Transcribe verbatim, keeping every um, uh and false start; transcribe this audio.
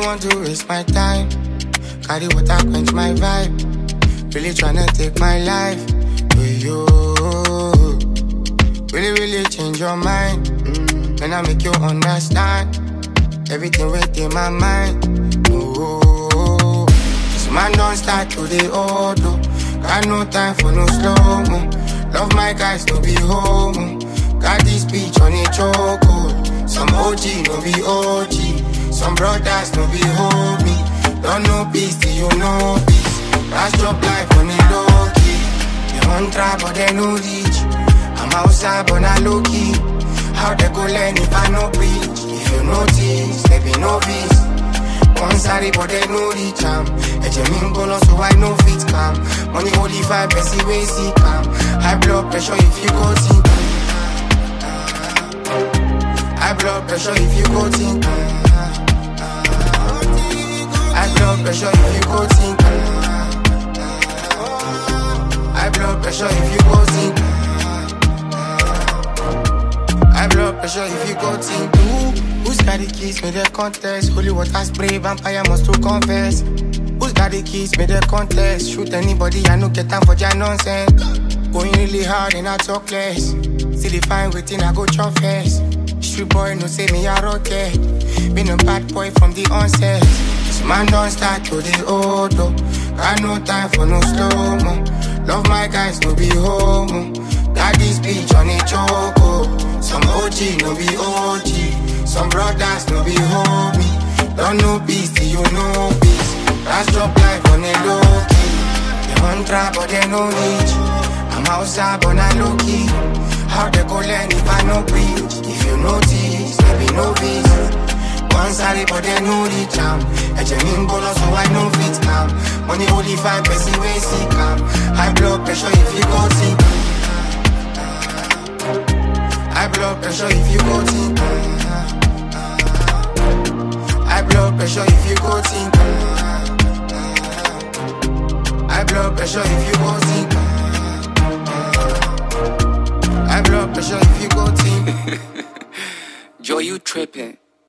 want to waste my time. Carry water, quench my vibe. Really tryna take my life with you. Really, really change your mind. Mm. When I make you understand everything within my mind. Oh, this man don't start to the auto. Got no time for no slow-mo. Love my guys, no be homo. Got this beach on a choco. Some O G, no be O G. Some brothers, no be homie. Don't know peace till you know peace. Last drop life on a low key. They want try but they no reach. I'm outside but not low key. How they go learn if I no preach? If you notice, they be novice. One sorry but they no reach am. Ejemin bolo so I no fit calm. Money holy five, Bessie way see calm. High blood pressure if you go think. High blood pressure if you go think. High blood pressure if you go think. High blood pressure if you go think. High blood pressure if you go think. Ooh, who's got the keys? Made the contest. Holy water spray, vampire must to confess. Who's got the keys? Made the contest. Shoot anybody, I no get time for your nonsense. Going really hard and I talk less. Still define waiting, I go chop first. Street boy no say me a rocket. Been a bad boy from the onset. This man don't start to the auto. Got no time for no slow-mo. Love my guys, no be homo. Got this bitch on a choco. Some O G, no be O G. Some brothers, no be homie. Don't know peace till you know peace. Last drop life on a low key. They want try but they no reach. I'm outside but not low key. How they go learn if I no preach? If you notice, there be no peace. One sorry but they no reach am. Ejemin bolo so I no fit calm. Money only five, Bessie way see calm. High blood pressure if you go think. High blood pressure if you go think. High blood pressure if you go think. High blood pressure if you go think. High blood pressure if you go think. Joy, you tripping.